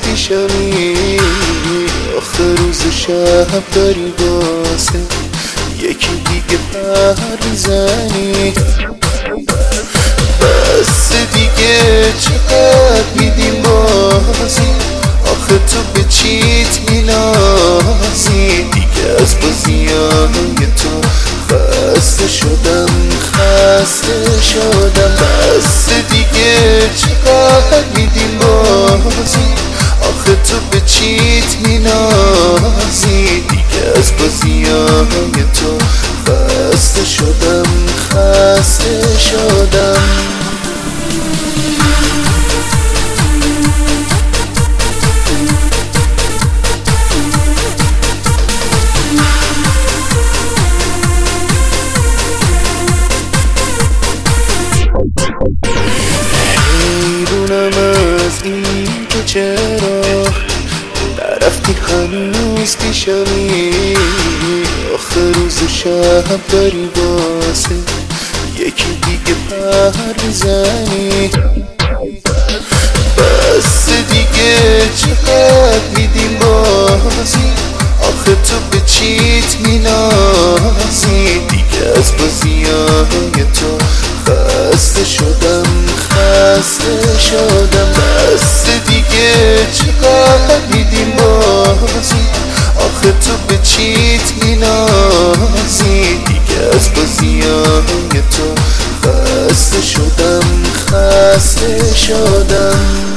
پیشمی، آخه روز شب داری واسه یکی دیگه پر میزنی. بس دیگه چقدر میدیم بازی، آخه تو به چیت مینازی. دیگه از بازیای تو خسته شدم، خسته شدم. بس دیگه چقدر میدیم بازی، آخه تو به چیت مینازی. دیگه از بازیای تو خسته شدم، خسته شدم. حیرونم از این که چرا نرفتی هنوز پیشمی، آخه روز شب داری واسه یکی دیگه پر میزنی. بس دیگه چقدر میدیم بازی، آخه تو به چیت مینازی. دیگه از بازیای تو خسته شدم، خسته شدم. بس دیگه چقدر میدیم بازی، آخه تو به چیت مینازی. دیگه از بازیای تو خسته شدم، خسته شدم.